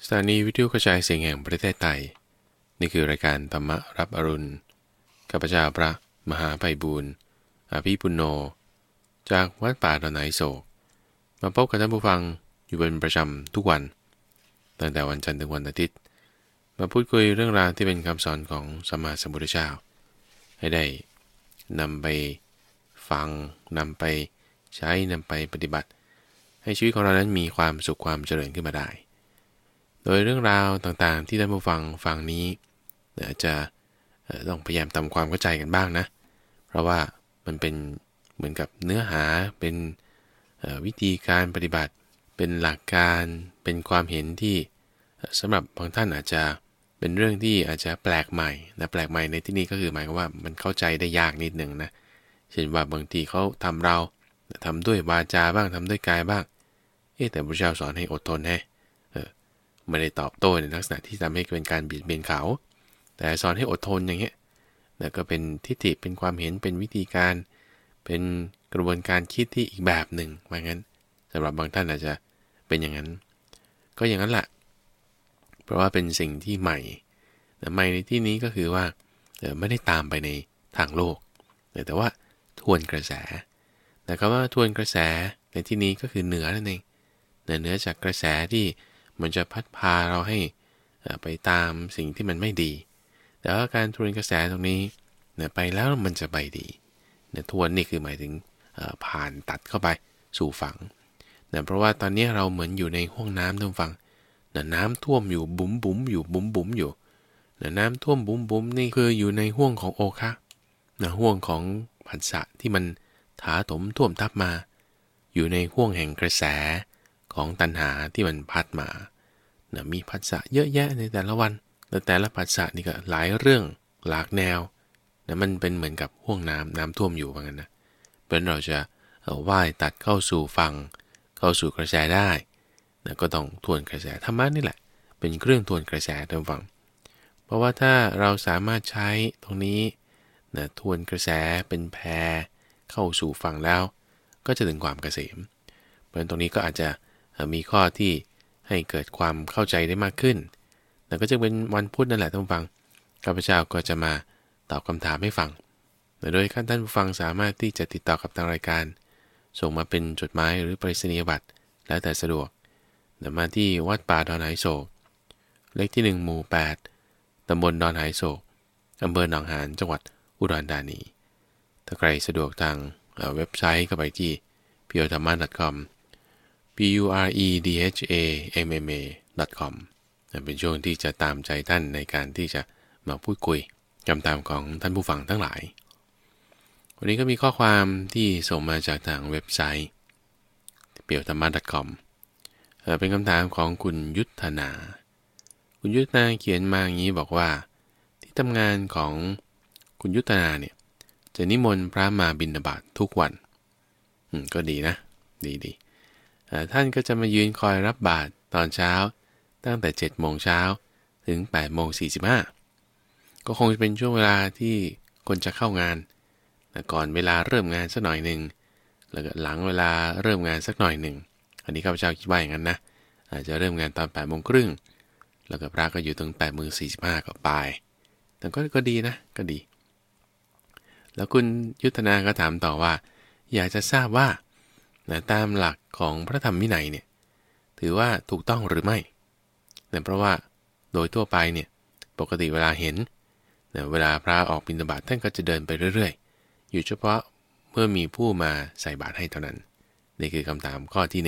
สถานีวิทยุกระจายเสียงแห่งประเทศไทยนี่คือรายการธรรมรับอรุณข้าพเจ้าพระมหาไพบูลย์อาภีปุณโญจากวัดป่าดอนไหโศกมาพบกับท่านผู้ฟังอยู่เป็นประจำทุกวันตั้งแต่วันจันทร์ถึงวันอาทิตย์มาพูดคุยเรื่องราวที่เป็นคำสอนของสัมมาสัมพุทธเจ้าให้ได้นำไปฟังนำไปใช้นำไปปฏิบัติให้ชีวิตของเรานั้นมีความสุขความเจริญขึ้นมาได้โดยเรื่องราวต่างๆที่ท่านผู้ฟังนี้อาจจะต้องพยายามทำความเข้าใจกันบ้างนะเพราะว่ามันเป็นเหมือนกับเนื้อหาเป็นวิธีการปฏิบัติเป็นหลักการเป็นความเห็นที่สำหรับบางท่านอาจจะเป็นเรื่องที่อาจจะแปลกใหม่นะแปลกใหม่ในที่นี้ก็คือหมายความว่ามันเข้าใจได้ยากนิดนึงนะเช่นว่าบางทีเขาทำเราทำด้วยวาจาบ้างทำด้วยกายบ้างแต่พระเจ้าสอนให้อดทนให้ไม่ได้ตอบโต้ในลักษณะที่ทำให้เป็นการเบียดเบียนเขาแต่สอนให้อดทนอย่างเงี้ยแล้วก็เป็นทิฏฐิเป็นความเห็นเป็นวิธีการเป็นกระบวนการคิดที่อีกแบบหนึ่งว่างั้นสำหรับบางท่านอาจจะเป็นอย่างนั้นก็อย่างนั้นแหละเพราะว่าเป็นสิ่งที่ใหม่ใหม่ในที่นี้ก็คือว่าไม่ได้ตามไปในทางโลกแต่ว่าทวนกระแสแต่คำว่าทวนกระแสในที่นี้ก็คือเหนือนั่นเองเหนือจากกระแสที่มันจะพัดพาเราให้ไปตามสิ่งที่มันไม่ดีแต่ว่าการทวนกระแสตรงนี้ไปแล้วมันจะไปดีทวนนี่คือหมายถึงผ่านตัดเข้าไปสู่ฝั่งเพราะว่าตอนนี้เราเหมือนอยู่ในห้วงน้ำท่านฟังน้ำท่วมอยู่บุ๋มบุ๋มอยู่บุ๋มบุ๋มอยู่น้ำท่วมบุ๋มบุ๋มนี่คืออยู่ในห้วงของโอคะห้วงของผัสสะที่มันถาถมท่วมทับมาอยู่ในห้วงแห่งกระแสของตัณหาที่มันพัดมามีผัสสะเยอะแยะในแต่ละวันแต่ละผัสสะนี่ก็หลายเรื่องหลากแนวมันเป็นเหมือนกับห้วงน้ำท่วมอยู่ว่างั้นนะเพราะเราจะว่ายตัดเข้าสู่ฝั่งเข้าสู่กระแสได้ก็ต้องทวนกระแสธรรมะนี่แหละเป็นเครื่องทวนกระแสท่านฟังเพราะว่าถ้าเราสามารถใช้ตรงนี้ทวนกระแสเป็นแพเข้าสู่ฝั่งแล้วก็จะถึงความเกษมเพราะฉะนั้นตรงนี้ก็อาจจะมีข้อที่ให้เกิดความเข้าใจได้มากขึ้นแล้วก็จะเป็นวันพุธนั่นแหละท่านฟังข้าพเจ้าก็จะมาตอบคำถามให้ฟังโดยท่านผู้ฟังสามารถที่จะติดต่อกับทางรายการส่งมาเป็นจดหมายหรือไปรษณียบัตรแล้วแต่สะดวกมาที่วัดป่าดอนไหโศกเลขที่1หมู่8ตำบลดอนไหโศกอำเภอหนองหานจังหวัดอุดรธานีถ้าใครสะดวกทางเว็บไซต์ก็ไปที่ purethamma.com puredhamma.com เป็นช่วงที่จะตามใจท่านในการที่จะมาพูดคุยคำถามของท่านผู้ฟังทั้งหลายวันนี้ก็มีข้อความที่ส่งมาจากทางเว็บไซต์ purethamma.com เป็นคำถามของคุณยุทธนาคุณยุทธนาเขียนมาอย่างนี้บอกว่าที่ทำงานของคุณยุทธนาเนี่ยจะนิมนต์พระมาบิณฑบาตทุกวันก็ดีนะดีท่านก็จะมายืนคอยรับบาตรตอนเช้าตั้งแต่7โมงเช้าถึง8โมง45ก็คงจะเป็นช่วงเวลาที่คนจะเข้างานก่อนเวลาเริ่มงานสักหน่อยหนึ่งแล้วก็หลังเวลาเริ่มงานสักหน่อยหนึ่งอันนี้ข้าพเจ้าคิดว่าอย่างนั้นนะอาจจะเริ่มงานตอน8โมงครึ่งแล้วก็พระก็อยู่ถึง8โมง45ก็ไปแต่ก็ดีนะก็ดีแล้วคุณยุทธนาก็ถามต่อว่าอยากจะทราบว่าตามหลักของพระธรรมวินัยเนี่ยถือว่าถูกต้องหรือไม่เพราะว่าโดยทั่วไปเนี่ยปกติเวลาเห็นเวลาพระออกบิณฑบาตท่านก็จะเดินไปเรื่อยๆอยู่เฉพาะเมื่อมีผู้มาใส่บาตรให้เท่านั้นนี่คือคำถามข้อที่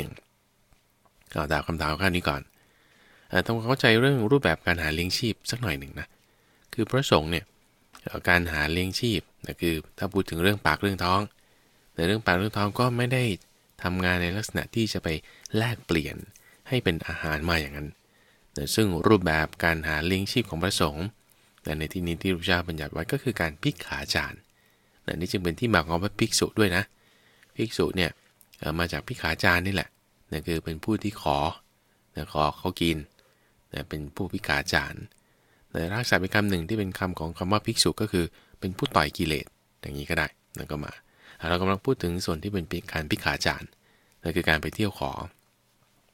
1ก็ตามคำถามข้อนี้ก่อนทำความเข้าใจเรื่องรูปแบบการหาเลี้ยงชีพสักหน่อยหนึ่งนะคือพระสงฆ์เนี่ยการหาเลี้ยงชีพคือถ้าพูดถึงเรื่องปากเรื่องท้องในเรื่องปากเรื่องท้องก็ไม่ได้ทำงานในลักษณะที่จะไปแลกเปลี่ยนให้เป็นอาหารมาอย่างนั้นซึ่งรูปแบบการหาเลี้ยงชีพของพระสงฆ์ในที่นี้ที่พระเจ้าบัญญัติไว้ก็คือการภิกขาจารนี่จึงเป็นที่มาของพระภิกษุด้วยนะภิกษุเนี่ยมาจากภิกขาจารนี่แหละนั่นคือเป็นผู้ที่ขอเขากินเป็นผู้ภิกขาจารในรากศัพท์เป็นคำหนึ่งที่เป็นคำของคำว่าภิกษุก็คือเป็นผู้ต่อยกิเลสอย่างนี้ก็ได้นั่นก็มาเรากำลังพูดถึงส่วนที่เป็นการภิกขาจารนั่นคือการไปเที่ยวขอ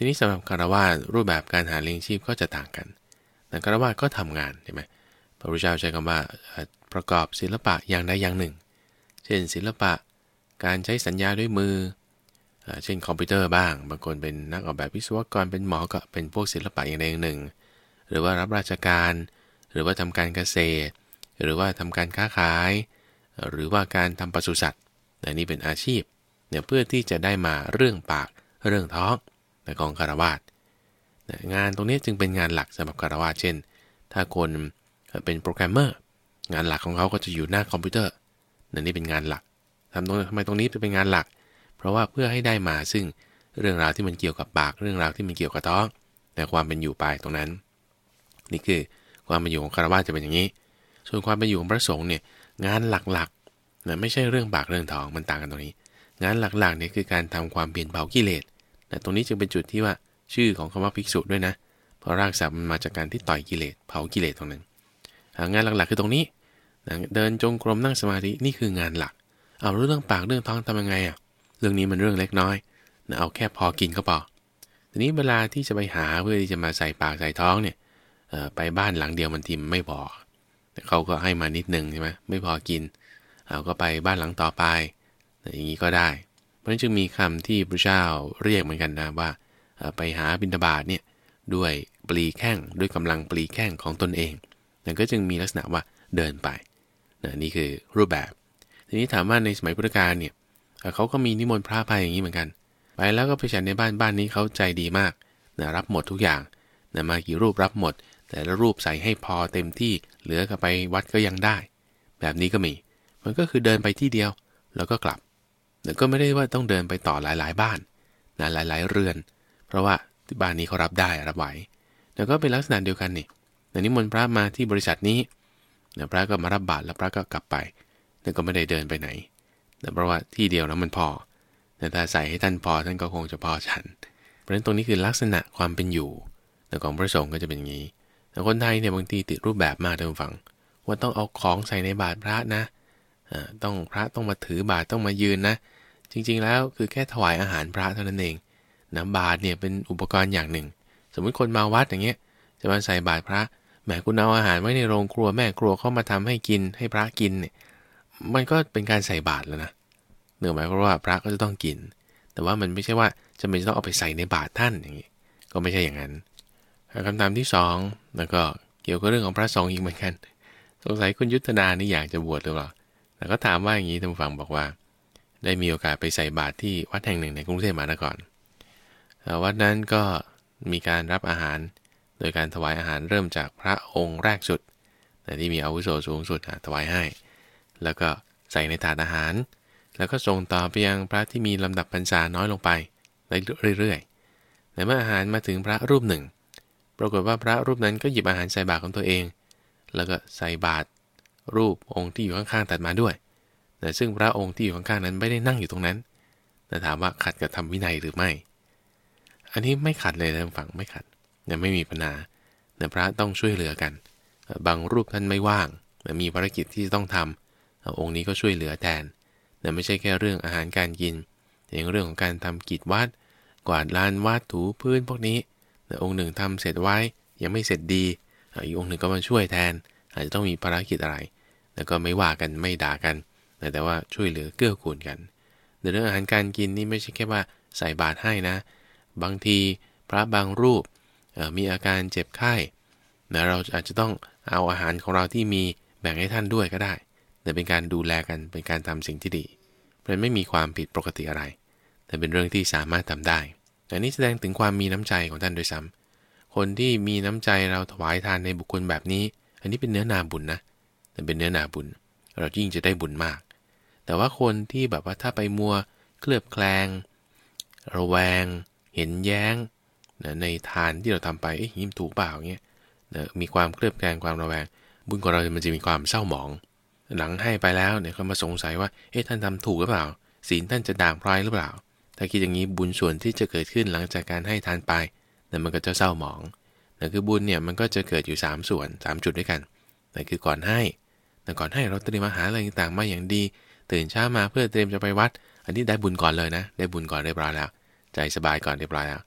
ทีนี้สำหรับคฤหัสถ์รูปแบบการหาเลี้ยงชีพก็จะต่างกันแต่คฤหัสถ์ก็ทำงานใช่ไหมพระพุทธเจ้าใช้คำว่าประกอบศิลปะอย่างใดอย่างหนึ่งเช่นศิลปะการใช้สัญญาด้วยมือเช่นคอมพิวเตอร์บ้างบางคนเป็นนักออกแบบวิศวกรเป็นหมอก็เป็นพวกศิลปะอย่างใดอย่างหนึ่งหรือว่ารับราชการหรือว่าทำการเกษตรหรือว่าทำการค้าขายหรือว่าการทำปศุสัตว์นี่เป็นอาชีพเนี่ยเพื่อที่จะได้มาเรื่องปากเรื่องท้องของคฤหัสถ์งานตรงนี้จึงเป็นงานหลักสำหรับคฤหัสถ์เช่นถ้าคนเป็นโปรแกรมเมอร์งานหลักของเขาก็จะอยู่หน้าคอมพิวเตอร์นี่เป็นงานหลักทำไมตรงนี้เป็นงานหลักเพราะว่าเพื่อให้ได้มาซึ่งเรื่องราวที่มันเกี่ยวกับปากเรื่องราวที่มันเกี่ยวกับท้องแต่ความเป็นอยู่ปลายตรงนั้นนี่คือความเป็นอยู่ของคฤหัสถ์จะเป็นอย่างนี้ส่วนความเป็นอยู่ของพระสงฆ์เนี่ยงานหลักๆไม่ใช่เรื่องปากเรื่องท้องมันต่างกันตรงนี้งานหลักๆเนี่ยคือการทำความเปลี่ยนเผากิเลสตรงนี้จึงเป็นจุดที่ว่าชื่อของคำว่าภิกษุด้วยนะเพราะรากศัพท์มันมาจากการที่ต่อยกิเลสเผากิเลสตรงนั้นงานหลักๆคือตรงนี้เดินจงกรมนั่งสมาธินี่คืองานหลักเอาเรื่องปากเรื่องท้องทำยังไงเรื่องนี้มันเรื่องเล็กน้อยเอาแค่พอกินก็พอทีนี้เวลาที่จะไปหาเพื่อที่จะมาใส่ปากใส่ท้องเนี่ยไปบ้านหลังเดียวมันทิมไม่พอเขาก็ให้มานิดนึงใช่ไหมไม่พอกินเอาก็ไปบ้านหลังต่อไปอย่างนี้ก็ได้เพราะฉะนั้นจึงมีคำที่พระเจ้าเรียกเหมือนกันนะว่าไปหาบิณฑบาตเนี่ยด้วยปลีแข้งด้วยกำลังปลีแข้งของตนเองนั่นก็จึงมีลักษณะว่าเดินไปนี่คือรูปแบบทีนี้ถามว่าในสมัยพุทธกาลเนี่ยเขาก็มีนิมนต์พระไปอย่างนี้เหมือนกันไปแล้วก็ไปฉันในบ้านนี้เขาใจดีมากรับหมดทุกอย่างมากี่รูปรับหมดแต่ละรูปใส่ให้พอเต็มที่เหลือก็ไปวัดก็ยังได้แบบนี้ก็มีมันก็คือเดินไปที่เดียวแล้วก็กลับแต่ก็ไม่ได้ว่าต้องเดินไปต่อหลายๆบ้านหลายๆเรือนเพราะว่าที่บ้านนี้เขารับได้รับไหวแล้วก็เป็นลักษณะเดียวกันนี่นิมนต์พระมาที่บริษัทนี้พระก็มารับบาตรแล้วพระก็กลับไปแต่ก็ไม่ได้เดินไปไหนเพราะว่าที่เดียวแล้วมันพอแต่ถ้าใส่ให้ท่านพอท่านก็คงจะพอฉันเพราะฉะนั้นตรงนี้คือลักษณะความเป็นอยู่แต่ของพระสงฆ์ก็จะเป็นอย่างนี้แต่คนไทยเนี่ยบางทีติดรูปแบบมากท่านผู้ฟังว่าต้องเอาของใส่ในบาตรพระนะต้องพระต้องมาถือบาตรต้องมายืนนะจริงๆแล้วคือแค่ถวายอาหารพระเท่านั้นเองบาตรเนี่ยเป็นอุปกรณ์อย่างหนึ่งสมมุติคนมาวัดอย่างเงี้ยจะมาใส่บาตรพระแหมคุณเอาอาหารไว้ในโรงครัวแม่ครัวเข้ามาทำให้กินให้พระกินเนี่ยมันก็เป็นการใส่บาตรแล้วนะเนื่องหมายเพราะว่าพระก็จะต้องกินแต่ว่ามันไม่ใช่ว่าจะไม่ต้องเอาไปใส่ในบาตรท่านอย่างนี้ก็ไม่ใช่อย่างนั้นคำถามที่2แล้วก็เกี่ยวกับเรื่องของพระสงฆ์อีกเหมือนกันสงสัยคุณยุทธนานี่อยากจะบวชหรือเปล่าแต่ก็ถามว่าอย่างนี้ท่านฟังบอกว่าได้มีโอกาสไปใส่บาตรที่วัดแห่งหนึ่งในกรุงเทพมหานครวัดนั้นก็มีการรับอาหารโดยการถวายอาหารเริ่มจากพระองค์แรกสุดที่มีอาวุโสสูงสุดถวายให้แล้วก็ใส่ในถาดอาหารแล้วก็ส่งต่อไปยังพระที่มีลำดับพรรษาน้อยลงไปเรื่อยๆแต่เมื่ออาหารมาถึงพระรูปหนึ่งปรากฏว่าพระรูปนั้นก็หยิบอาหารใส่บาตรของตัวเองแล้วก็ใส่บาตรรูปองค์ที่อยู่ข้างๆตัดมาด้วยแต่ซึ่งพระองค์ที่อยู่ข้างๆนั้นไม่ได้นั่งอยู่ตรงนั้นแต่ถามว่าขัดกับธรรมวินัยหรือไม่อันนี้ไม่ขัดเลยนะฝั่งไม่ขัดไม่มีปัญหาแต่พระต้องช่วยเหลือกันบางรูปท่านไม่ว่างมีภารกิจที่ต้องทำองค์นี้ก็ช่วยเหลือแทนแต่ไม่ใช่แค่เรื่องอาหารการกินแต่ยังเรื่องของการทำกิจวัดกวาดลานวัดถูพื้นพวกนี้องค์หนึ่งทำเสร็จไว้ยังไม่เสร็จดีอีกองค์หนึ่งก็มาช่วยแทนอาจจะต้องมีภารกิจอะไรแล้วก็ไม่ว่ากันไม่ด่ากันแต่ว่าช่วยเหลือเกื้อกูลกันในเรื่องอาหารการกินนี่ไม่ใช่แค่ว่าใส่บาตรให้นะบางทีพระบางรูปมีอาการเจ็บไข้เราอาจจะต้องเอาอาหารของเราที่มีแบ่งให้ท่านด้วยก็ได้แต่เป็นการดูแลกันเป็นการทำสิ่งที่ดีมันไม่มีความผิดปกติอะไรแต่เป็นเรื่องที่สามารถทำได้แต่นี้แสดงถึงความมีน้ำใจของท่านโดยซ้ำคนที่มีน้ำใจเราถวายทานในบุคคลแบบนี้อันนี้เป็นเนื้อนาบุญนะแต่เป็นเนื้อนาบุญเรายิ่งจะได้บุญมากแต่ว่าคนที่แบบว่าถ้าไปมัวเคลือบแคลงระแวงเห็นแย้งในทานที่เราทำไปยิ้มถูกเปล่าเงี้ยมีความเคลือบแคลงความระแวงบุญของเรามันจะมีความเศร้าหมองหลังให้ไปแล้วเนี่ยเขามาสงสัยว่าท่านทำถูกหรือเปล่าศีลท่านจะด่างพร้อยหรือเปล่าถ้าคิดอย่างนี้บุญส่วนที่จะเกิดขึ้นหลังจากการให้ทานไปมันก็จะเศร้าหมองนั่นคือบุญเนี่ยมันก็จะเกิดอยู่3ส่วน3จุดด้วยกันนั่นคือก่อนให้ก่อนให้เราเตรียมอาหารอะไรต่างๆมาอย่างดีตื่นเช้ามาเพื่อเตรียมจะไปวัดอันนี้ได้บุญก่อนเลยนะได้บุญก่อนเรียบร้อยแล้วใจสบายก่อนเรียบร้อยแล้ว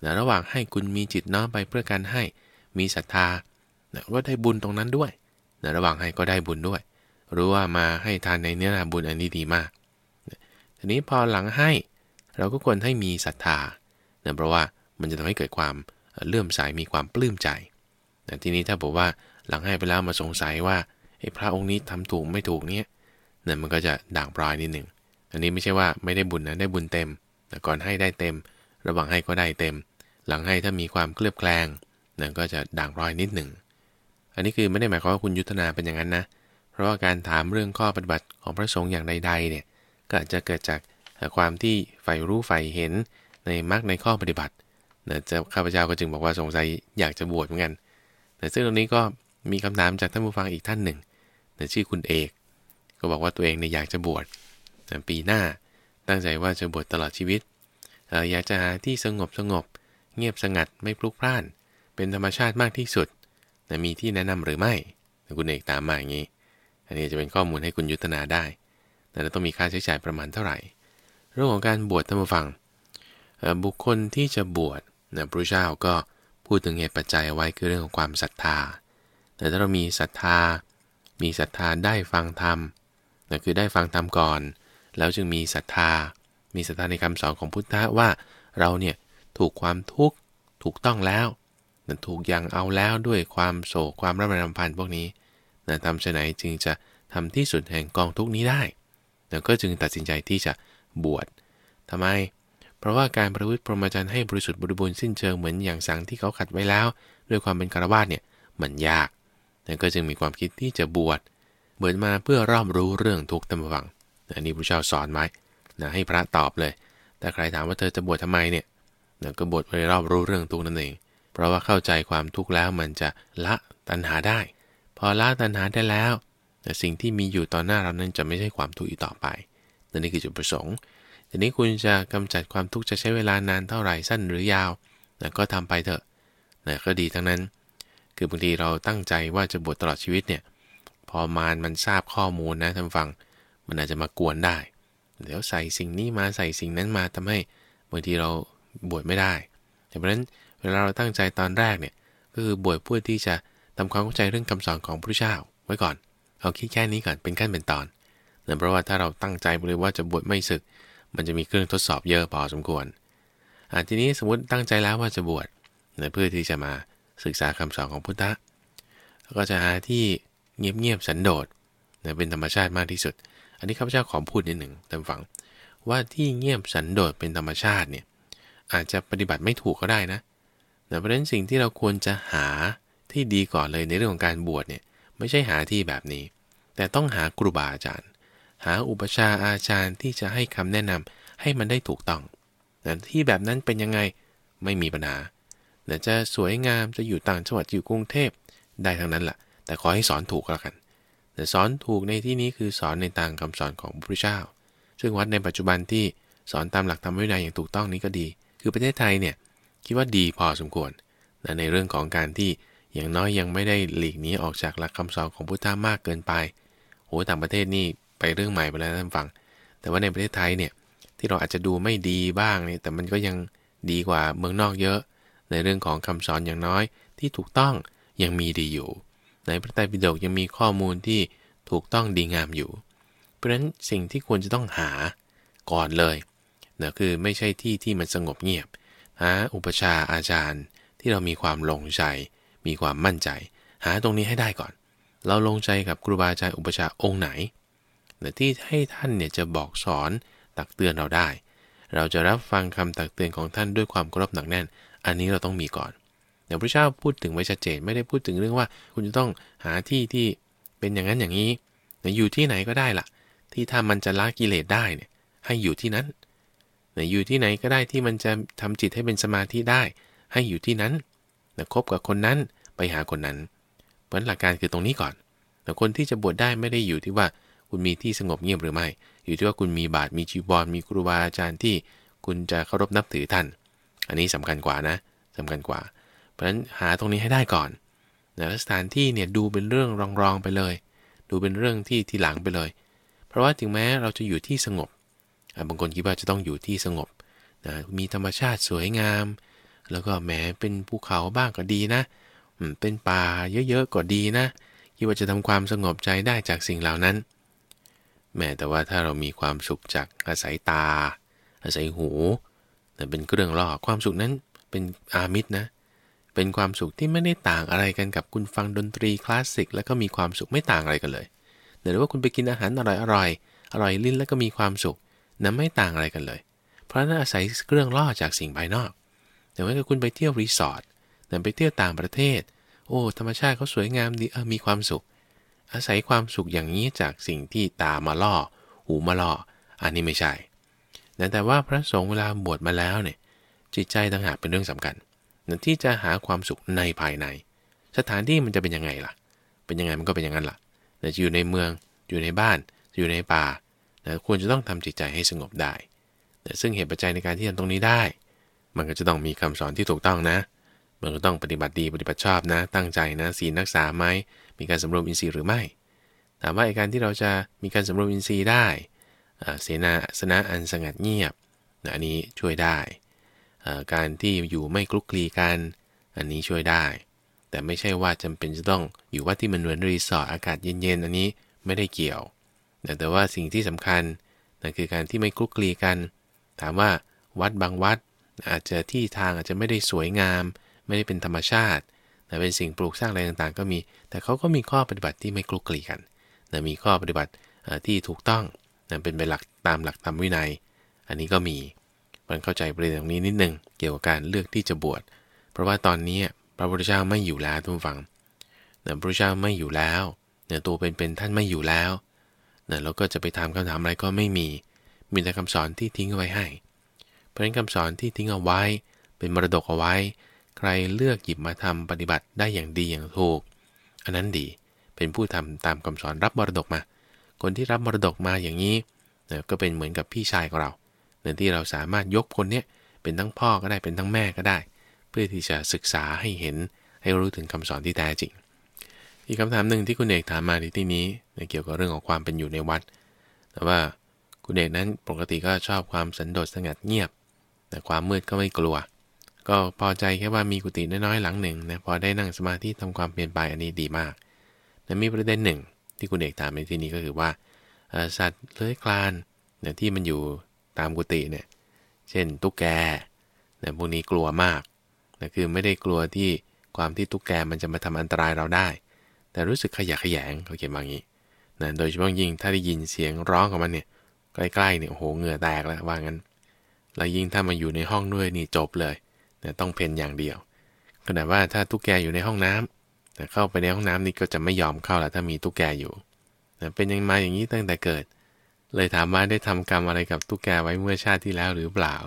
นะระหว่างให้คุณมีจิตน้อมไปเพื่อการให้มีศรัทธานะก็ได้บุญตรงนั้นด้วยนะระหว่างให้ก็ได้บุญด้วยรู้ว่ามาให้ทานในเนื้อนาบุญอันนี้ดีมากนะทีนี้พอหลังให้เราก็ควรให้มีศรัทธานะเพราะว่ามันจะทำให้เกิดความเลื่อมใสมีความปลื้มใจนะทีนี้ถ้าบอกว่าหลังให้ไปแล้วมาสงสัยว่าไอ้พระองค์นี้ทำถูกไม่ถูกเนี่ยนั่นมันก็จะด่างพร้อยนิดหนึ่งอันนี้ไม่ใช่ว่าไม่ได้บุญนะได้บุญเต็มแต่ก่อนให้ได้เต็มระหว่างให้ก็ได้เต็มหลังให้ถ้ามีความเคลือบแคลงนั่นก็จะด่างพร้อยนิดหนึ่งอันนี้คือไม่ได้หมายความว่าคุณยุทธนาเป็นอย่างนั้นนะเพราะว่าการถามเรื่องข้อปฏิบัติของพระสงฆ์อย่างใดๆเนี่ยก็อาจจะเกิดจากความที่ใฝ่รู้ใฝ่เห็นในมรรคในข้อปฏิบัตินะจะข้าพเจ้าก็จึงบอกว่าสงสัยอยากจะบวชเหมือนกันแต่ซึ่งตรงนี้ก็มีคำถามจากท่านผู้ฟังอีกท่านหนึ่งนะชื่อคุณเอกก็บอกว่าตัวเองเนี่ยอยากจะบวชปีหน้าตั้งใจว่าจะบวชตลอดชีวิตอยากจะหาที่สงบเงียบสงัดไม่พลุกพล่านเป็นธรรมชาติมากที่สุดนะมีที่แนะนำหรือไม่คุณเอกตามมาอย่างนี้อันนี้จะเป็นข้อมูลให้คุณยุทธนาได้แต่ต้องมีค่าใช้จ่ายประมาณเท่าไหร่เรื่องของการบวชท่านผู้ฟังบุคคลที่จะบวชนะพระเจ้าก็พูดถึงเหตุปัจจัยเอาไว้คือเรื่องของความศรัทธาแต่ถ้าเรามีศรัทธาได้ฟังธรรมนะคือได้ฟังธรรมก่อนแล้วจึงมีศรัทธาในคำสอนของพุทธะว่าเราเนี่ยถูกความทุกข์ถูกต้องแล้วนะถูกยังเอาแล้วด้วยความโศกความร่ำไรรำพันพวกนี้นะทำไฉนจึงจะทำที่สุดแห่งกองทุกข์นี้ได้นะก็จึงตัดสินใจที่จะบวชทำไมเพราะว่าการประพฤติพรหมจรรย์ให้บริสุทธิ์บริบูรณ์สิ้นเชิงเหมือนอย่างสังที่เขาขัดไว้แล้วด้วยความเป็นฆราวาสเนี่ยมันยากนะก็จึงมีความคิดที่จะบวชมาเพื่อรอบรู้เรื่องทุกข์ตามฟังอันนี้พระเจ้าสอนไว้นะให้พระตอบเลยแต่ใครถามว่าเธอจะบวชทำไมเนี่ยนะก็บวชเพื่อรอบรู้เรื่องทุกข์นั่นเองเพราะว่าเข้าใจความทุกข์แล้วมันจะละตัณหาได้พอละตัณหาได้แล้วแต่สิ่งที่มีอยู่ต่อหน้าเรานั้นจะไม่ใช่ความทุกข์อีกต่อไปนั่นคือจุดประสงค์ทีนี้คุณจะกำจัดความทุกข์จะใช้เวลานานเท่าไหร่สั้นหรือยาวนะก็ทำไปเถอะนะก็ดีทั้งนั้นคือบางทีเราตั้งใจว่าจะบวชตลอดชีวิตเนี่ยพอมันทราบข้อมูลนะท่านฟังมันอาจจะมากวนได้เดี๋ยวใส่สิ่งนี้มาใส่สิ่งนั้นมาทำให้บางทีเราบวชไม่ได้เพราะฉะนั้นเวลาเราตั้งใจตอนแรกเนี่ยก็คือบวชเพื่อที่จะทำความเข้าใจเรื่องคำสอนของพระพุทธเจ้าไว้ก่อนเอาคิดแค่นี้ก่อนเป็นขั้นเป็นตอนเเพราะว่าถ้าเราตั้งใจเลยว่าจะบวชไม่ศึกมันจะมีเครื่องทดสอบเยอะพอสมควรทีนี้สมมติตั้งใจแล้วว่าจะบวชเพื่อที่จะมาศึกษาคำสอนของพุทธะก็จะหาที่เงียบๆสันโดษเป็นธรรมชาติมากที่สุดอันนี้ข้าพเจ้าขอพูดนิดหนึ่งท่านฟังว่าที่เงียบสันโดษเป็นธรรมชาติเนี่ยอาจจะปฏิบัติไม่ถูกก็ได้นะเพราะฉะนั้นสิ่งที่เราควรจะหาที่ดีก่อนเลยในเรื่องของการบวชเนี่ยไม่ใช่หาที่แบบนี้แต่ต้องหาครูบาอาจารย์หาอุปชาอาจารย์ที่จะให้คำแนะนำให้มันได้ถูกต้องที่แบบนั้นเป็นยังไงไม่มีปัญหาจะสวยงามจะอยู่ต่างจังหวัดอยู่กรุงเทพได้ทั้งนั้นแหละแต่ขอให้สอนถูกก็แล้วกันแต่สอนถูกในที่นี้คือสอนในทางคำสอนของพระพุทธเจ้าซึ่งวัดในปัจจุบันที่สอนตามหลักธรรมวินัยอย่างถูกต้องนี้ก็ดีคือประเทศไทยเนี่ยคิดว่าดีพอสมควรในเรื่องของการที่อย่างน้อยยังไม่ได้หลีกหนีออกจากหลักคำสอนของพุทธะมากเกินไปต่างประเทศนี่ไปเรื่องใหม่ไปแล้วท่านฟังแต่ว่าในประเทศไทยเนี่ยที่เราอาจจะดูไม่ดีบ้างเนี่ยแต่มันก็ยังดีกว่าเมืองนอกเยอะในเรื่องของคำสอนอย่างน้อยที่ถูกต้องยังมีดีอยู่ในพระไตรปิฎกยังมีข้อมูลที่ถูกต้องดีงามอยู่เพราะฉะนั้นสิ่งที่ควรจะต้องหาก่อนเลยคือไม่ใช่ที่ที่มันสงบเงียบหาอุปชาอาจารย์ที่เรามีความลงใจมีความมั่นใจหาตรงนี้ให้ได้ก่อนเราลงใจกับครูบาอาจารย์อุปชาองค์ไหนที่ให้ท่านเนี่ยจะบอกสอนตักเตือนเราได้เราจะรับฟังคำตักเตือนของท่านด้วยความเคารพหนักแน่นอันนี้เราต้องมีก่อนพระเจ้าพูดถึงไว้ชัดเจนไม่ได้พูดถึงเรื่องว่าคุณจะต้องหาที่ที่เป็นอย่างนั้นอย่างนี้อยู่ที่ไหนก็ได้ล่ะที่ถ้ามันจะละกิเลสได้เนี่ยให้อยู่ที่นั้นอยู่ที่ไหนก็ได้ที่มันจะทำจิตให้เป็นสมาธิได้ให้อยู่ที่นั้นคบกับคนนั้นไปหาคนนั้นเพราะหลักการคือตรงนี้ก่อนแต่คนที่จะบวชได้ไม่ได้อยู่ที่ว่าคุณมีที่สงบเงียบหรือไม่อยู่ที่ว่าคุณมีบาตรมีจีวรมีครูบาอาจารย์ที่คุณจะเคารพนับถือท่านอันนี้สำคัญกว่านะสำคัญกว่าเพราะฉะนั้นหาตรงนี้ให้ได้ก่อนสถานที่เนี่ยดูเป็นเรื่องรองๆไปเลยดูเป็นเรื่องที่ทีหลังไปเลยเพราะว่าถึงแม้เราจะอยู่ที่สงบบางคนคิดว่าจะต้องอยู่ที่สงบมีธรรมชาติสวยงามแล้วก็แหมเป็นภูเขาบ้างก็ดีนะเป็นป่าเยอะๆก็ดีนะคิดว่าจะทำความสงบใจได้จากสิ่งเหล่านั้นแม้แต่ว่าถ้าเรามีความสุขจากอาศัยตาอาศัยหูแต่เป็นเครื่องล่อความสุขนั้นเป็นอามิตรนะเป็นความสุขที่ไม่ได้ต่างอะไรกันกับคุณฟังดนตรีคลาสสิกแล้วก็มีความสุขไม่ต่างอะไรกันเลยหรือว่าคุณไปกินอาหารอร่อยลิ้นแล้วก็มีความสุขนั้นไม่ต่างอะไรกันเลยเพราะนั้นอาศัยเครื่องล่อจากสิ่งภายนอกแต่ว่าถ้าคุณไปเที่ยวรีสอร์ทไปเที่ยวต่างประเทศโอ้ธรรมชาติเขาสวยงามดีมีความสุขอาศัยความสุขอย่างนี้จากสิ่งที่ตามาล่อหูมาล่ออันนี้ไม่ใช่แต่ว่าพระสงฆ์เวลาบวชมาแล้วเนี่ยจิตใจต่างหากเป็นเรื่องสำคัญที่จะหาความสุขในภายในสถานที่มันจะเป็นยังไงล่ะเป็นยังไงมันก็เป็นอย่างนั้นล่ะจะอยู่ในเมืองอยู่ในบ้านอยู่ในป่าควรจะต้องทำจิตใจให้สงบได้ซึ่งเหตุปัจจัยในการที่ทำตรงนี้ได้มันก็จะต้องมีคำสอนที่ถูกต้องนะมันก็ต้องปฏิบัติดีปฏิบัติชอบนะตั้งใจนะศีลรักษาไหมมีการสำรวมอินทรีย์หรือไม่ถามว่าการที่เราจะมีการสำรวมอินทรีย์ได้เสนาสนะอันสงัดเงียบอันนี้ช่วยได้การที่อยู่ไม่คลุกคลีกันอันนี้ช่วยได้แต่ไม่ใช่ว่าจำเป็นจะต้องอยู่วัดที่มันเหมือนรีสอร์ทอากาศเย็นๆอันนี้ไม่ได้เกี่ยวแต่ว่าสิ่งที่สำคัญนั่นคือการที่ไม่คลุกคลีกันถามว่าวัดบางวัดอาจจะที่ทางอาจจะไม่ได้สวยงามไม่ได้เป็นธรรมชาติแต่เป็นสิ่งปลูกสร้างอะไรต่างๆก็มีแต่เขาก็มีข้อปฏิบัติที่ไม่คลุกคลีกันมีข้อปฏิบัติที่ถูกต้องเป็นไปหลักตามหลักธรรมวินัยอันนี้ก็มีมันเข้าใจประเด็นตรงนี้นิดนึงเกี่ยวกับการเลือกที่จะบวชเพราะว่าตอนนี้พระพุทธเจ้าไม่อยู่แล้วทุกฟังพระพุทธเจ้าไม่อยู่แล้วตัวเป็นท่านไม่อยู่แล้วแล้วก็จะไปถามคำถามอะไรก็ไม่มีแต่คำสอนที่ทิ้งเอาไว้ให้เพราะฉะนั้นคำสอนที่ทิ้งเอาไว้เป็นมรดกเอาไว้ใครเลือกหยิบมาทำปฏิบัติได้อย่างดีอย่างถูกอันนั้นดีเป็นผู้ทำตามคำสอนรับมรดกมาคนที่รับมรดกมาอย่างนี้ก็เป็นเหมือนกับพี่ชายของเราที่เราสามารถยกคนเนี้ยเป็นทั้งพ่อก็ได้เป็นทั้งแม่ก็ได้เพื่อที่จะศึกษาให้เห็นให้รู้ถึงคำสอนที่แท้จริงอีกคำถามหนึ่งที่คุณเอกถามมาในที่นี้เกี่ยวกับเรื่องของความเป็นอยู่ในวัดแต่ว่าคุณเอกนั้นปกติก็ชอบความสันโดษสงัดเงียบแต่ความมืดก็ไม่กลัวก็พอใจแค่ว่ามีกุฏิน้อยๆหลังหนึ่งพอได้นั่งสมาธิทำความเปลี่ยนไปอันนี้ดีมากแต่มีประเด็นหนึ่งที่คุณเอกถามในที่นี้ก็คือว่าสัตว์เลื้อยคลานที่มันอยู่ตามกุฏิเนี่ยเช่นตุ๊กแกพวกนี้กลัวมากคือไม่ได้กลัวที่ความที่ตุ๊กแกมันจะมาทำอันตรายเราได้แต่รู้สึกขยะแขยงเขาเขียนว่างี้โดยเฉพาะยิ่งถ้าได้ยินเสียงร้องของมันเนี่ยใกล้ๆเนี่ยโอ้โหเหงื่อแตกแล้วว่างั้นแล้วยิ่งถ้ามาอยู่ในห้องด้วยนี่จบเลยต้องเพ่นอย่างเดียวขนาดว่าถ้าตุ๊กแกอยู่ในห้องน้ำเข้าไปในห้องน้ำนี่ก็จะไม่ยอมเข้าแล้วถ้ามีตุ๊กแกอยู่เป็นยังมาอย่างนี้ตั้งแต่เกิดเลยถามว่าได้ทำกรรมอะไรกับตุ๊กแกไว้เมื่อชาติที่แล้วหรือเปล่า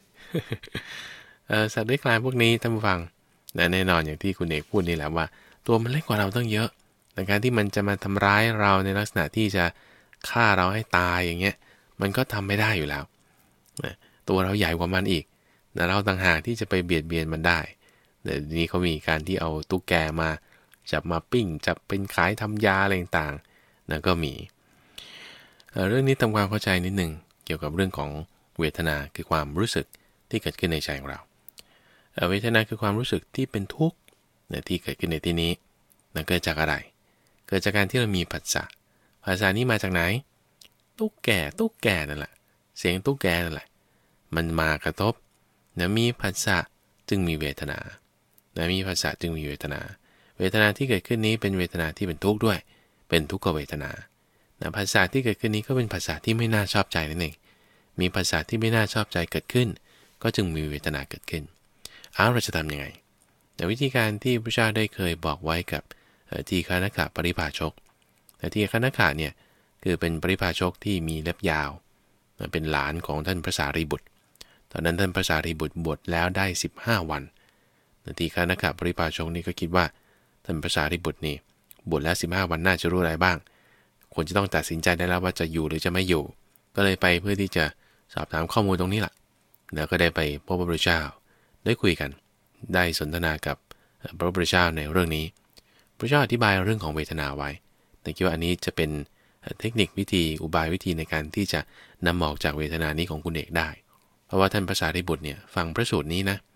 สัตว์เลื้อยคลานพวกนี้ท่านผู้ฟังแน่นอนอย่างที่คุณเอกพูดนี่แหละว่าตัวมันเล็กกว่าเราตั้งเยอะแต่การที่มันจะมาทำร้ายเราในลักษณะที่จะฆ่าเราให้ตายอย่างเงี้ยมันก็ทำไม่ได้อยู่แล้วตัวเราใหญ่กว่ามันอีกแต่เราต่างหากที่จะไปเบียดเบียนมันได้แต่นี้เขามีการที่เอาตุ๊กแกมาจับมาปิ้งจับเป็นขายทำยาอะไรต่างๆก็มีเรื่องนี้ทำความเข้าใจนิดนึงเกี่ยวกับเรื่องของเวทนาคือความรู้สึกที่เกิดขึ้นในใจของเราเวทนาคือความรู้สึกที่เป็นทุกข์ที่เกิดขึ้นในที่นี้เกิดจากอะไรเกิดจากการที่เรามีผัสสะนี้มาจากไหนตุ๊กแกนั่นแหละเสียงตุ๊กแกนั่นแหละมันมากระทบมีผัสสะจึงมีเวทนามีผัสสะจึงมีเวทนาเวทนาที่เกิดขึ้นนี้เป็นเวทนาที่เป็นทุกข์ด้วยเป็นทุกขเวทนาผัสสะที่เกิดขึ้นนี้ก็เป็นผัสสะที่ไม่น่าชอบใจนั่นเองมีผัสสะที่ไม่น่าชอบใจเกิดขึ้นก็จึงมีเวทนาเกิดขึ้นเราจะทำยังไงแต่วิธีการที่พระเจ้าได้เคยบอกไว้กับทีฆนขะปริภาชกแต่ทีฆนขะเนี่ยคือเป็นปริภาชกที่มีเล็บยาวเป็นหลานของท่านพระสารีบุตรตอนนั้นท่านพระสารีบุตรบวชแล้วได้15วันทีฆนขะปริภาชกนี่ก็คิดว่าท่านพระสารีบุตรนี่บวชแล้ว15วันน่าจะรู้อะไรบ้างควรจะต้องตัดสินใจได้แล้วว่าจะอยู่หรือจะไม่อยู่ก็เลยไปเพื่อที่จะสอบถามข้อมูลตรงนี้แหละแล้วก็ได้ไปพบพระพุทธเจ้าได้คุยกันได้สนทนากับพระพุทธเจ้าในเรื่องนี้พระเจ้าอธิบายเรื่องของเวทนาไว้แต่คิดว่าอันนี้จะเป็นเทคนิควิธีอุบายวิธีในการที่จะนำออกจากเวทนานี้ของคุณเอกได้เพราะว่าท่านพระสารีบุตรเนี่ยฟังพระสูตรนี้นะ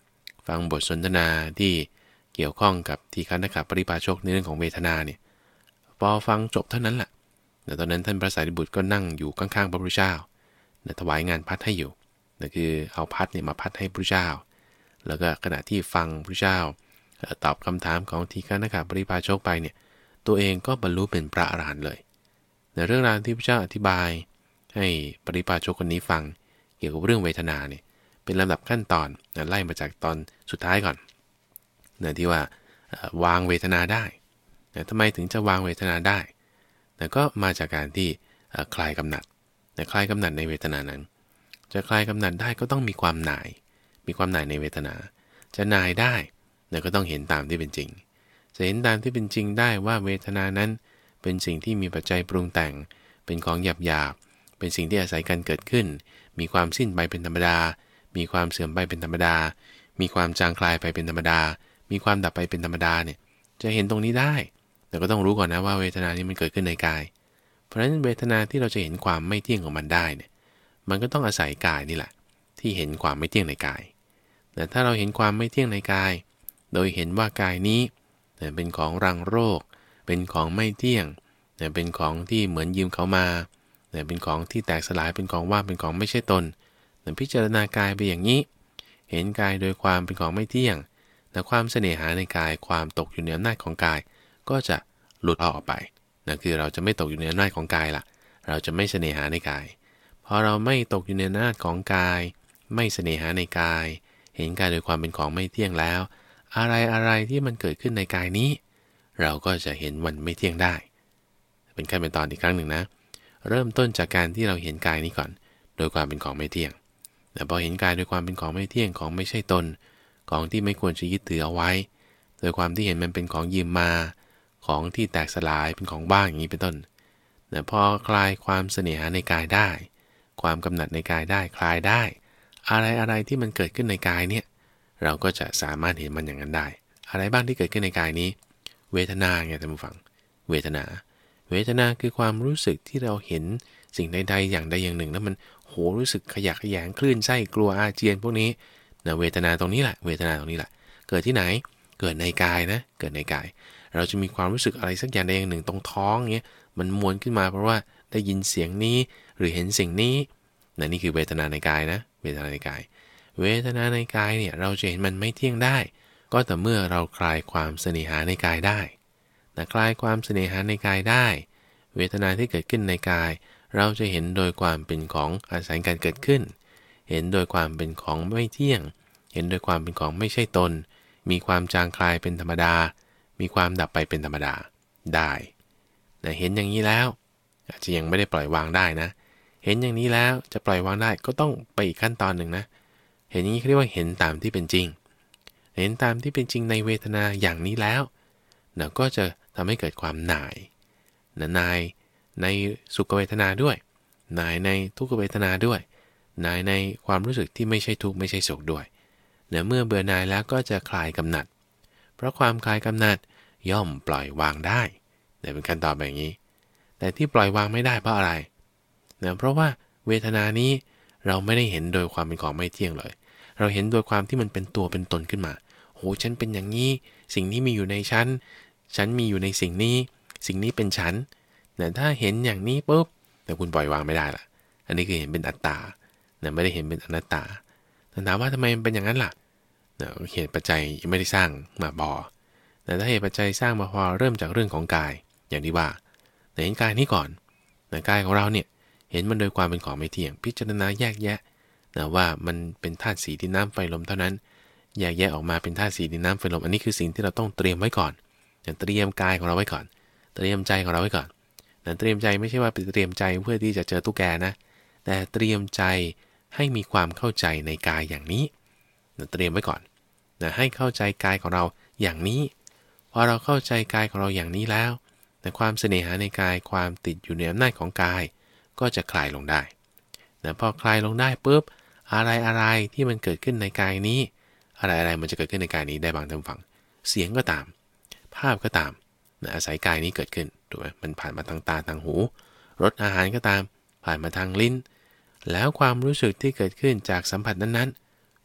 ฟังบทสนทนาที่เกี่ยวข้องกับทีฆนกปริภาชกในเรื่องของเวทนาเนี่ยพอฟังจบเท่านั้นแหละแต่ตอนนั้นท่านพระสารีบุตรก็นั่งอยู่ข้างๆพระพุทธเจ้าถวายงานพัดให้อยู่นั่นคือเอาพัดเนี่ยมาพัดให้พระพุทธเจ้าแล้วก็ขณะที่ฟังพระพุทธเจ้าตอบคำถามของทีฆนกปริภาชกไปเนี่ยตัวเองก็บรรลุเป็นพระอรหันต์เลยในเรื่องราวที่พระเจ้าอธิบายให้ปริภาชกคนนี้ฟังเกี่ยวกับเรื่องเวทนาเนี่ยเป็นลำดับขั้นตอนไล่มาจากตอนสุดท้ายก่อนที่ว่าวางเวทนาได้ทำไมถึงจะวางเวทนาได้ก็มาจากการที่คลายกำหนัดคลายกำหนัดในเวทนานั้นจะคลายกำหนัดได้ก็ต้องมีความหน่ายในเวทนาจะหน่ายได้ก็ต้องเห็นตามที่เป็นจริงจะเห็นตามที่เป็นจริงได้ว่าเวทนานั้นเป็นสิ่งที่มีปัจจัยปรุงแต่งเป็นของหยาบๆเป็นสิ่งที่อาศัยการเกิดขึ้นมีความสิ้นไปเป็นธรรมดามีความเสื่อมไปเป็นธรรมดามีความจางคลายไปเป็นธรรมดามีความดับไปเป็นธรรมดาเนี่ยจะเห็นตรงนี้ได้แต่ก็ต้องรู้ก่อนนะว่าเวทนานี้มันเกิดขึ้นในกายเพราะฉะนั้นเวทนาที่เราจะเห็นความไม่เที่ยงของมันได้เนี่ยมันก็ต้องอาศัยกายนี่แหละที่เห็นความไม่เที่ยงในกายแต่ถ้าเราเห็นความไม่เที่ยงในกายโดยเห็นว่ากายนี้เป็นของรังโรคเป็นของไม่เที่ยงเป็นของที่เหมือนยืมเขามาเป็นของที่แตกสลายเป็นของว่างเป็นของไม่ใช่ตนพิจารณากายไปอย่างนี้เห็นกายโดยความเป็นของไม่เที่ยงแต่ความเสน่หาในกายความตกอยู่ในอำนาจของกายก็จะหลุดออกไปคือเราจะไม่ตกอยู่ในอำนาจของกายละเราจะไม่เสน่หาในกายพอเราไม่ตกอยู่ในอำนาจของกายไม่เสน่หาในกายเห็นกายโดยความเป็นของไม่เที่ยงแล้วอะไรที่มันเกิดขึ้นในกายนี้เราก็จะเห็นมันไม่เที่ยงได้เป็นขั้นเป็นตอนอีกครั้งหนึ่งนะเริ่มต้นจากการที่เราเห็นกายนี้ก่อนโดยความเป็นของไม่เที่ยงแต่พอเห็นกายโดยความเป็นของไม่เที่ยงของไม่ใช่ตนของที่ไม่ควรจะยึดถือเอาไว้โดยความที่เห็นมันเป็นของยืมมาของที่แตกสลายเป็นของบ้างอย่างนี้เป็นต้นแต่พอคลายความเสน่หาในกายได้ความกำหนัดในกายได้คลายได้อะไรที่มันเกิดขึ้นในกายเนี่ยเราก็จะสามารถเห็นมันอย่างนั้นได้อะไรบ้างที่เกิดขึ้นในกายนี้เวทนาไงท่านผู้ฟังเวทนาคือความรู้สึกที่เราเห็นสิ่งใดๆอย่างใดอย่างหนึ่งแล้วมันโหรู้สึกขยะแขยงคลื่นไส้กลัวอาเจียนพวกนี้เวทนาตรงนี้แหละเวทนาตรงนี้แหละเกิดที่ไหนเกิดในกายนะเกิดในกายเราจะมีความรู้สึกอะไรสักอย่างใดอย่างหนึ่งตรงท้องเงี้ยมันมวนขึ้นมาเพราะว่าได้ยินเสียงนี้หรือเห็นสิ่งนี้นี่คือเวทนาในกายนะเวทนาในกายเวทนาในกายเนี่ยเราจะเห็นมันไม่เที่ยงได้ก็แต่เมื่อเราคลายความเสน่หาในกายได้คลายความเสน่หาในกายได้เวทนาที่เกิดขึ้นในกายเราจะเห็นโดยความเป็นของอาศัยการเกิดขึ้นเห็นโดยความเป็นของไม่เที่ยงเห็นโดยความเป็นของไม่ใช่ตนมีความจางคลายเป็นธรรมดามีความดับไปเป็นธรรมดาได้เห็นอย่างนี้แล้วอาจจะยังไม่ได้ปล่อยวางได้นะเห็นอย่างนี้แล้วจะปล่อยวางได้ก็ต้องไปอีกขั้นตอนหนึ่งนะเห็นอย่างนี้เรียกว่าเห็นตามที่เป็นจริงเห็นตามที่เป็นจริงในเวทนาอย่างนี้แล้วก็จะทำให้เกิดความหน่ายนายในสุขเวทนาด้วยนายในทุกขเวทนาด้วยนายในความรู้สึกที่ไม่ใช่ทุกข์ไม่ใช่สุขด้วยเมื่อเบื่อหน่ายแล้วก็จะคลายกำหนัดเพราะความคลายกำหนัดย่อมปล่อยวางได้เป็นขั้นตอนแบบนี้แต่ที่ปล่อยวางไม่ได้เพราะอะไรเพราะว่าเวทนานี้เราไม่ได้เห็นโดยความเป็นของไม่เที่ยงเลยเราเห็นโดยความที่มันเป็นตัวเป็นตนขึ้นมาโหฉันเป็นอย่างนี้สิ่งนี้มีอยู่ในฉันมีอยู่ในสิ่งนี้เป็นฉันแต่ถ้าเห็นอย่างนี้ปุ๊บแต่คุณปล่อยวางไม่ได้ล่ะอันนี้คือเห็นเป็นอัตตาไม่ได้เห็นเป็นอนัตตาแต่ถามว่าทำไมมันเป็นอย่างนั้นล่ะเหตุปัจจัยยังไม่ได้สร้างมาพอแต่ถ้าเหตุปัจจัยสร้างมาพอเริ่มจากเรื่องของกายอย่างที่ว่าเห็นกายนี้ก่อนกายของเราเนี่ยเห็นมันโดยความเป็นของไม่เที่ยงพิจารณาแยกแยะว่ามันเป็นธาตุสีดินน้ำไฟลมเท่านั้นแยกแยะออกมาเป็นธาตุสีดินน้ำไฟลมอันนี้คือสิ่งที่เราต้องเตรียมไว้ก่อนเตรียมกายของเราไว้ก่อนเตรียมใจของเราไว้ก่อนเตรียมใจไม่ใช่ว่าไปเตรียมใจเพื่อที่จะเจอตุ๊กแกนะแต่เตรียมใจให้มีความเข้าใจในกายอย่างนี้เตรียมไว้ก่อนให้เข้าใจกายของเราอย่างนี้พอเราเข้าใจกายของเราอย่างนี้แล้วแต่ความเสน่หาในกายความติดอยู่ในอำนาจของกายก็จะคลายลงได้พอคลายลงได้ปุ๊บอะไรที่มันเกิดขึ้นในกายนี้อะไรมันจะเกิดขึ้นในกายนี้ได้บางท่านฟังเสียงก็ตามภาพก็ตามอาศัยกายนี้เกิดขึ้นถูกไหมมันผ่านมาทางตาทางหูรสอาหารก็ตามผ่านมาทางลิ้นแล้วความรู้สึกที่เกิดขึ้นจากสัมผัสนั้นๆ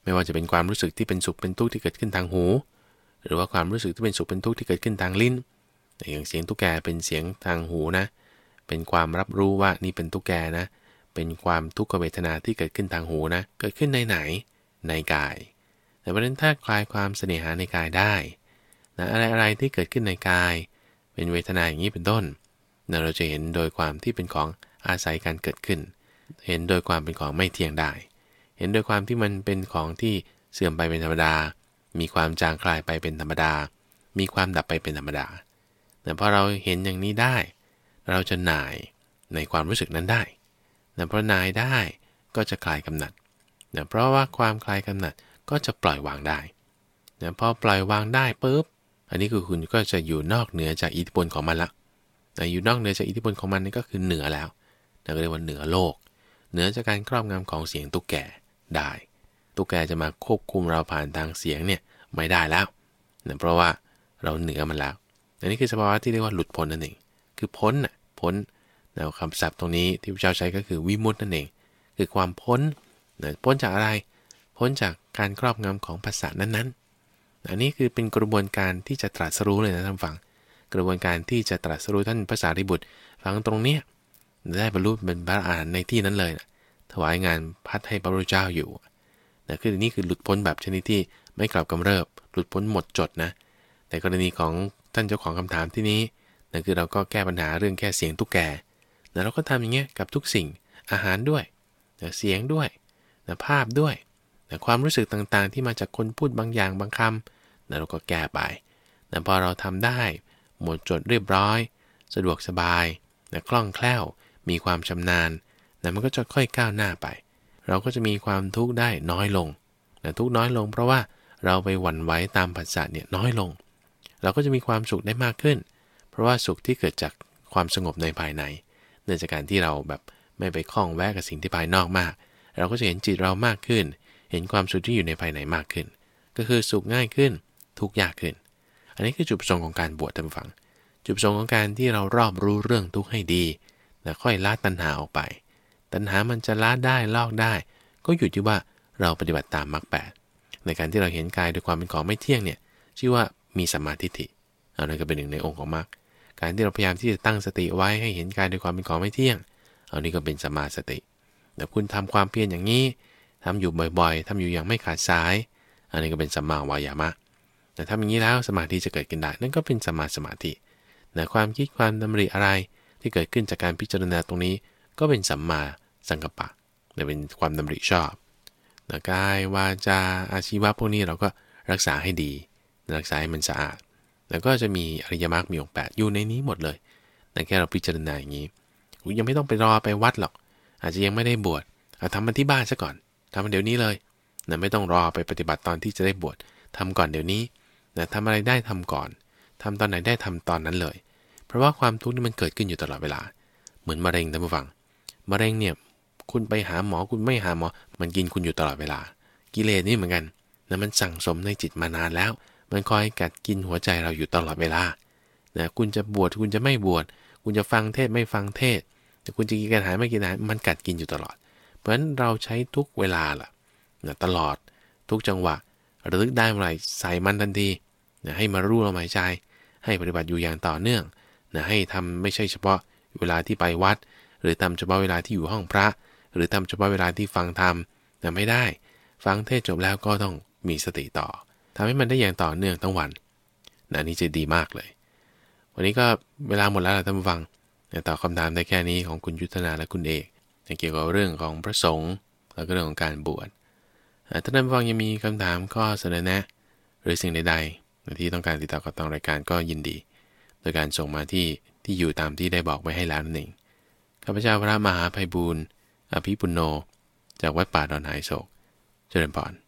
ไม่ว่าจะเป็นความรู้สึกที่เป็นสุขเป็นทุกข์ที่เกิดขึ้นทางหูหรือว่าความรู้สึกที่เป็นสุขเป็นทุกข์ที่เกิดขึ้นทางลิ้นอย่างเสียงตุ๊กแกเป็นเสียงทางหูนะเป็นความรับรู้ว่านี่เป็นตุ๊กแกนะเป็นความทุกขเวทนาที่เกิดขึ้นทางหูนะเกิดขึ้นในไหนในกายแต่เพราะฉะนั้นถ้าคลายความเสน่หาในกายได้นะอะไรที่เกิดขึ้นในกายเป็นเวทนาอย่างนี้เป็นต้นนะเราจะเห็นโดยความที่เป็นของอาศัยการเกิดขึ้นเห็นโดยความเป็นของไม่เที่ยงได้เห็นโดยความที่มันเป็นของที่เสื่อมไปเป็นธรรมดามีความจางคลายไปเป็นธรรมดามีความดับไปเป็นธรรมดาแต่พอเราเห็นอย่างนี้ได้เราจะหน่ายในความรู้สึกนั้นได้นะเพราะหน่ายได้ก็จะคลายกำหนัดนะเพราะว่าความคลายกำหนัดก็จะปล่อยวางได้นะพอปล่อยวางได้ปุ๊บอันนี้คือคุณก็จะอยู่นอกเหนือจากอิทธิพลของมันละนะอยู่นอกเหนือจากอิทธิพลของมันนี่ก็คือเหนือแล้วนะก็เรียกว่าเหนือโลกเหนือจากการครอบงำของเสียงตุ๊กแกได้ตุ๊กแกจะมาควบคุมเราผ่านทางเสียงเนี่ยไม่ได้แล้วนะเพราะว่าเราเหนือมันแล้วอันนี้คือสภาวะที่เรียกว่าหลุดพ้นนั่นเองคือพ้นน่ะพ้นนะคำศัพท์ตรงนี้ที่พระเจ้าใช้ก็คือวิมุตตินั่นเองคือความพ้นนะพ้นจากอะไรพ้นจากการครอบงำของภาษานั้นๆอันนี้คือเป็นกระบวนการที่จะตรัสรู้เลยนะท่านฟังกระบวนการที่จะตรัสรู้ท่านพระสารีบุตรฟังตรงเนี้ยได้บรรลุเป็นพระอรหันต์ในที่นั้นเลยนะถวายงานพัดให้พระพุทธเจ้าอยู่นะคือนี่คือหลุดพ้นแบบชนิดที่ไม่กลับกำเริบหลุดพ้นหมดจดนะแต่กรณีของท่านเจ้าของคำถามที่นี้นั่นคือเราก็แก้ปัญหาเรื่องแค่เสียงตุ๊กแกนะเราก็ทำอย่างเงี้ยกับทุกสิ่งอาหารด้วยนะเสียงด้วยนะภาพด้วยนะความรู้สึกต่างๆที่มาจากคนพูดบางอย่างบางคำนะเราก็แก้ไปนะพอเราทำได้หมดจดเรียบร้อยสะดวกสบายนะคล่องแคล่วมีความชำนาญนะมันก็จะค่อยก้าวหน้าไปเราก็จะมีความทุกข์ได้น้อยลงนะทุกข์น้อยลงเพราะว่าเราไปหวั่นไหวตามผัสสะเนี่ยน้อยลงเราก็จะมีความสุขได้มากขึ้นเพราะว่าสุขที่เกิดจากความสงบในภายในเนื่องจากการที่เราแบบไม่ไปคล้องแวะกับสิ่งที่ภายนอกมากเราก็จะเห็นจิตเรามากขึ้นเห็นความสุขที่อยู่ในภายในมากขึ้นก็คือสุขง่ายขึ้นทุกข์ยากขึ้นอันนี้คือจุดประสงค์ของการบวชท่านผู้ฟังจุดประสงค์ของการที่เรารอบรู้เรื่องทุกข์ให้ดีแล้วค่อยละตัณหาออกไปตัณหามันจะละได้ลอกได้ก็อยู่ที่ว่าเราปฏิบัติตามมรรคแปดในการที่เราเห็นกายด้วยความเป็นของไม่เที่ยงเนี่ยชื่อว่ามีสัมมาทิฏฐิอันนั้นก็เป็นหนึ่งในองค์ของมรรคการที่เราพยายามที่จะตั้งสติไว้ให้เห็นกายด้วยความเป็นของไม่เที่ยงอันนี้ก็เป็นสัมมาสติแต่คุณทำความเพียรอย่างนี้ทำอยู่บ่อยๆทำอยู่อย่างไม่ขาดสายอันนี้ก็เป็นสัมมาวายามะแต่ทำอย่างนี้แล้วสมาธิจะเกิดขึ้นได้นั่นก็เป็นสัมมาสมาธิแต่ความคิดความดำริอะไรที่เกิดขึ้นจากการพิจารณาตรงนี้ก็เป็นสัมมาสังกัปปะเป็นความดำริชอบกายวาจาอาชีวะพวกนี้เราก็รักษาให้ดีรักษาให้มันสะอาดแล้วก็จะมีอริยมรรคมีองค์8อยู่ในนี้หมดเลยแต่แค่เราพิจารณาอย่างนี้ยังไม่ต้องไปรอไปวัดหรอกอาจจะยังไม่ได้บวชเอาทำมันที่บ้านซะก่อนทำมันเดี๋ยวนี้เลยนะไม่ต้องรอไปปฏิบัติตอนที่จะได้บวชทำก่อนเดี๋ยวนี้นะทำอะไรได้ทำก่อนทำตอนไหนได้ทำตอนนั้นเลยเพราะว่าความทุกข์นี่มันเกิดขึ้นอยู่ตลอดเวลาเหมือนมะเร็งท่านผู้ฟังมะเร็งเนี่ยคุณไปหาหมอคุณไม่หาหมอมันกินคุณอยู่ตลอดเวลากิเลสนี่เหมือนกันนะมันสั่งสมในจิตมานานแล้วมันคอยกัดกินหัวใจเราอยู่ตลอดเวลานะคุณจะบวชคุณจะไม่บวชคุณจะฟังเทศไม่ฟังเทศแต่คุณจะกินอาหารไม่กินอาหารมันกัดกินอยู่ตลอดเพราะฉะนั้นเราใช้ทุกเวลาล่ะนะตลอดทุกจังหวะระลึกได้เมื่อไหร่ใส่มันทันทีนะให้มารู้ลมหายใจให้ปฏิบัติอยู่อย่างต่อเนื่องนะให้ทำไม่ใช่เฉพาะเวลาที่ไปวัดหรือทำเฉพาะเวลาที่อยู่ห้องพระหรือทำเฉพาะเวลาที่ฟังธรรมนะไม่ได้ฟังเทศจบแล้วก็ต้องมีสติต่อทำให้มันได้อย่างต่อเนื่องทั้งวันนะนี่จะดีมากเลยวันนี้ก็เวลาหมดแล้วท่านผู้ฟังตอบคำถามได้แค่นี้ของคุณยุทธนาและคุณเอกเกี่ยวกับเรื่องของพระสงฆ์แล้วก็เรื่องของการบวชถ้าท่านผู้ฟังยังมีคำถามข้อเสนอแนะหรือสิ่งใดๆที่ต้องการติดต่อกับทางรายการก็ยินดีโดยการส่งมาที่อยู่ตามที่ได้บอกไว้ให้แล้วนั่นเองข้าพเจ้าพระมหาไพบูลย์อภิปุณโญจากวัดป่าดอนหายโศกเจริญพร